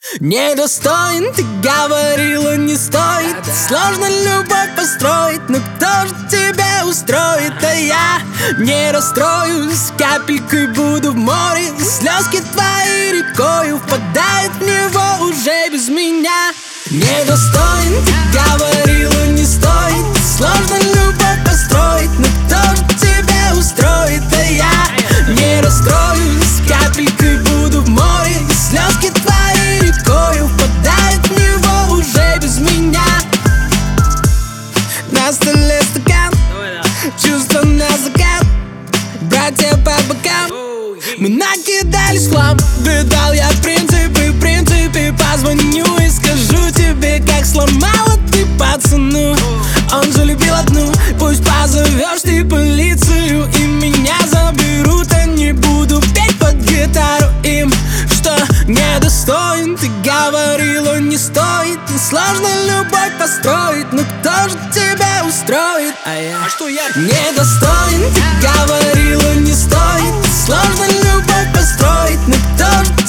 Недостоин, ты говорила, не стоит. Сложно любовь построить, но кто же тебя устроит? А я не расстроюсь, капелькой буду в море. Слезки твои рекою впадают в него уже без меня. Недостоин, ты говорила, не стоит. Сложно любовь построить, но кто же тебя устроит? А я не расстроюсь, капелькой буду в море. Слезки твои рекою впадают в него уже без меня. На столе стакан, чувства на закат, братья по бокам. Мы накидались в хлам, видал я принципы, позвоню и скажу тебе, как сломала ты пацану. Он же любил одну, пусть позовешь ты полицию и меня заберут. А не буду петь под гитару им, что недостоин. Ты говорила, не стоит, сложно любовь построить, но кто же тебя устроит? А что я недостоин, ты говорила, не стоит. Сложно любовь построить, но кто же